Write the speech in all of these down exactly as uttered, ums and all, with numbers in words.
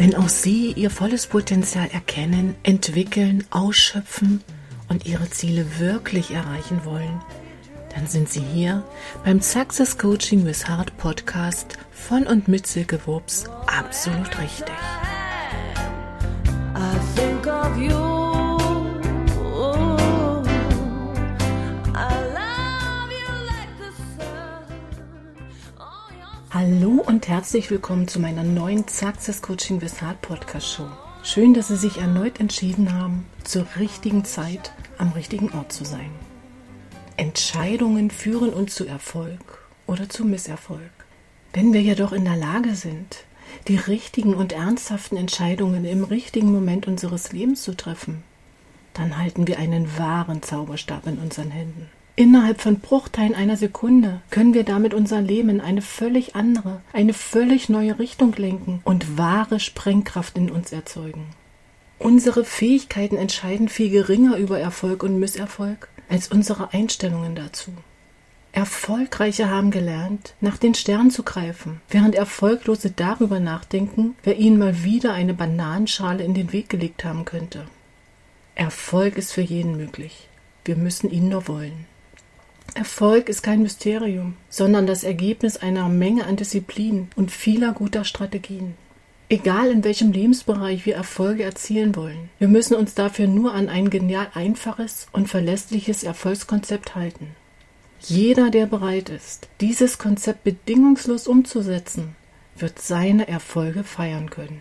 Wenn auch Sie Ihr volles Potenzial erkennen, entwickeln, ausschöpfen und Ihre Ziele wirklich erreichen wollen, dann sind Sie hier beim Success Coaching with Heart Podcast von und mit Silke Wurps absolut richtig. I think of you. I love you like the sun. Oh, Hallo und herzlich willkommen zu meiner neuen Success Coaching with Heart Podcast Show. Schön, dass Sie sich erneut entschieden haben, zur richtigen Zeit am richtigen Ort zu sein. Entscheidungen führen uns zu Erfolg oder zu Misserfolg. Wenn wir jedoch in der Lage sind, die richtigen und ernsthaften Entscheidungen im richtigen Moment unseres Lebens zu treffen, dann halten wir einen wahren Zauberstab in unseren Händen. Innerhalb von Bruchteilen einer Sekunde können wir damit unser Leben in eine völlig andere, eine völlig neue Richtung lenken und wahre Sprengkraft in uns erzeugen. Unsere Fähigkeiten entscheiden viel geringer über Erfolg und Misserfolg als unsere Einstellungen dazu. Erfolgreiche haben gelernt, nach den Sternen zu greifen, während Erfolglose darüber nachdenken, wer ihnen mal wieder eine Bananenschale in den Weg gelegt haben könnte. Erfolg ist für jeden möglich. Wir müssen ihn nur wollen. Erfolg ist kein Mysterium, sondern das Ergebnis einer Menge an Disziplin und vieler guter Strategien. Egal in welchem Lebensbereich wir Erfolge erzielen wollen, wir müssen uns dafür nur an ein genial einfaches und verlässliches Erfolgskonzept halten. Jeder, der bereit ist, dieses Konzept bedingungslos umzusetzen, wird seine Erfolge feiern können.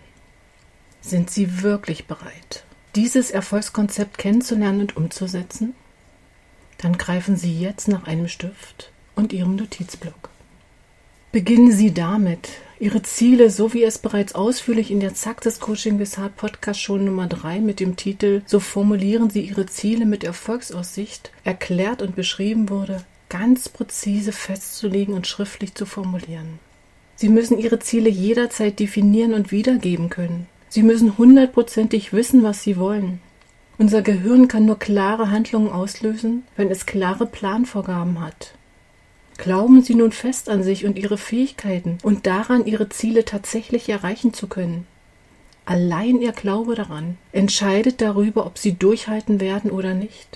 Sind Sie wirklich bereit, dieses Erfolgskonzept kennenzulernen und umzusetzen? Dann greifen Sie jetzt nach einem Stift und Ihrem Notizblock. Beginnen Sie damit, Ihre Ziele, so wie es bereits ausführlich in der Success Coaching with Heart Podcast Show Nummer drei mit dem Titel "So formulieren Sie Ihre Ziele mit Erfolgsaussicht" erklärt und beschrieben wurde, ganz präzise festzulegen und schriftlich zu formulieren. Sie müssen Ihre Ziele jederzeit definieren und wiedergeben können. Sie müssen hundertprozentig wissen, was Sie wollen. Unser Gehirn kann nur klare Handlungen auslösen, wenn es klare Planvorgaben hat. Glauben Sie nun fest an sich und Ihre Fähigkeiten und daran, Ihre Ziele tatsächlich erreichen zu können. Allein Ihr Glaube daran entscheidet darüber, ob Sie durchhalten werden oder nicht.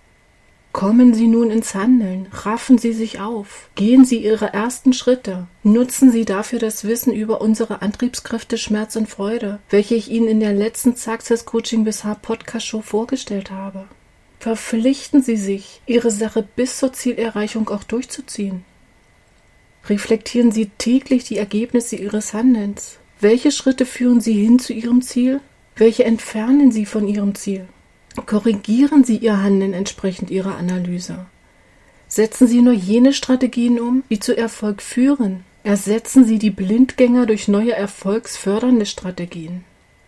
Kommen Sie nun ins Handeln, raffen Sie sich auf, gehen Sie Ihre ersten Schritte, nutzen Sie dafür das Wissen über unsere Antriebskräfte Schmerz und Freude, welche ich Ihnen in der letzten Success Coaching with Heart Podcast Show vorgestellt habe. Verpflichten Sie sich, Ihre Sache bis zur Zielerreichung auch durchzuziehen. Reflektieren Sie täglich die Ergebnisse Ihres Handelns. Welche Schritte führen Sie hin zu Ihrem Ziel? Welche entfernen Sie von Ihrem Ziel? Korrigieren Sie Ihr Handeln entsprechend Ihrer Analyse. Setzen Sie nur jene Strategien um, die zu Erfolg führen. Ersetzen Sie die Blindgänger durch neue erfolgsfördernde Strategien.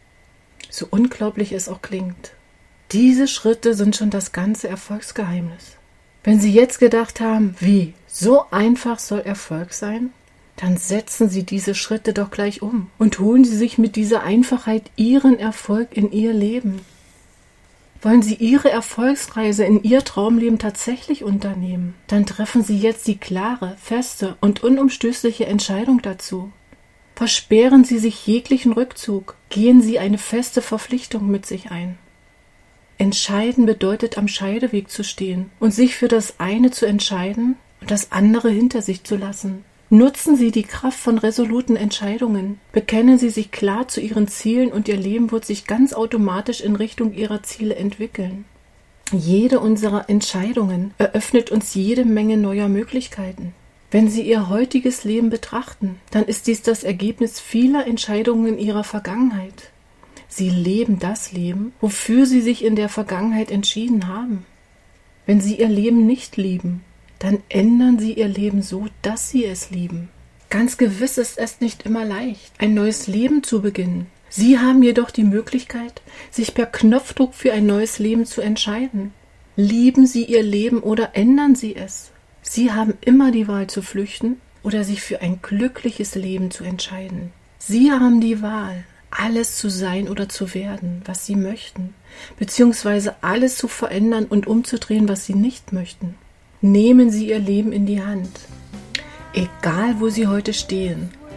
So unglaublich es auch klingt. Diese Schritte sind schon das ganze Erfolgsgeheimnis. Wenn Sie jetzt gedacht haben, wie, so einfach soll Erfolg sein, dann setzen Sie diese Schritte doch gleich um und holen Sie sich mit dieser Einfachheit Ihren Erfolg in Ihr Leben. Wollen Sie Ihre Erfolgsreise in Ihr Traumleben tatsächlich unternehmen, dann treffen Sie jetzt die klare, feste und unumstößliche Entscheidung dazu. Versperren Sie sich jeglichen Rückzug, gehen Sie eine feste Verpflichtung mit sich ein. Entscheiden bedeutet, am Scheideweg zu stehen und sich für das eine zu entscheiden und das andere hinter sich zu lassen. Nutzen Sie die Kraft von resoluten Entscheidungen. Bekennen Sie sich klar zu Ihren Zielen und Ihr Leben wird sich ganz automatisch in Richtung Ihrer Ziele entwickeln. Jede unserer Entscheidungen eröffnet uns jede Menge neuer Möglichkeiten. Wenn Sie Ihr heutiges Leben betrachten, dann ist dies das Ergebnis vieler Entscheidungen in Ihrer Vergangenheit. Sie leben das Leben, wofür Sie sich in der Vergangenheit entschieden haben. Wenn Sie Ihr Leben nicht lieben, dann ändern Sie Ihr Leben so, dass Sie es lieben. Ganz gewiss ist es nicht immer leicht, ein neues Leben zu beginnen. Sie haben jedoch die Möglichkeit, sich per Knopfdruck für ein neues Leben zu entscheiden. Lieben Sie Ihr Leben oder ändern Sie es. Sie haben immer die Wahl zu flüchten oder sich für ein glückliches Leben zu entscheiden. Sie haben die Wahl, alles zu sein oder zu werden, was Sie möchten, beziehungsweise alles zu verändern und umzudrehen, was Sie nicht möchten. Nehmen Sie Ihr Leben in die Hand. Egal, wo Sie heute stehen,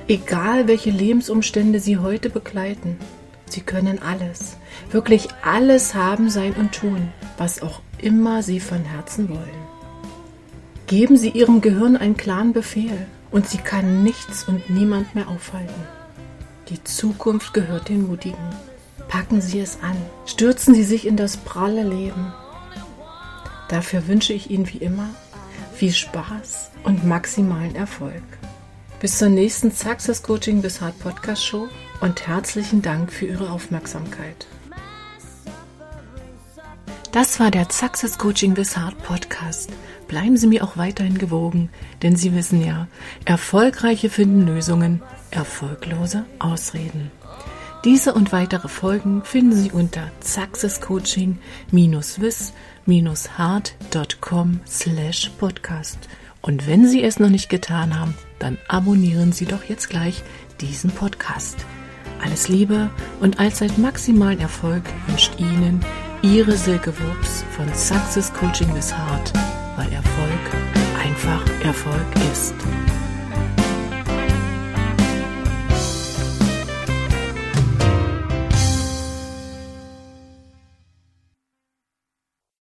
Egal welche Lebensumstände Sie heute begleiten, Sie können alles, wirklich alles haben, sein und tun, was auch immer Sie von Herzen wollen. Geben Sie Ihrem Gehirn einen klaren Befehl und Sie kann nichts und niemand mehr aufhalten. Die Zukunft gehört den Mutigen. Packen Sie es an, stürzen Sie sich in das pralle Leben. Dafür wünsche ich Ihnen wie immer viel Spaß und maximalen Erfolg. Bis zur nächsten Success Coaching with Heart Podcast Show und herzlichen Dank für Ihre Aufmerksamkeit. Das war der Success Coaching with Heart Podcast. Bleiben Sie mir auch weiterhin gewogen, denn Sie wissen ja, Erfolgreiche finden Lösungen, Erfolglose Ausreden. Diese und weitere Folgen finden Sie unter successcoaching with heart dot com slash podcast. Und wenn Sie es noch nicht getan haben, dann abonnieren Sie doch jetzt gleich diesen Podcast. Alles Liebe und allzeit maximalen Erfolg wünscht Ihnen Ihre Silke Wurps von Success Coaching with Heart, weil Erfolg einfach Erfolg ist.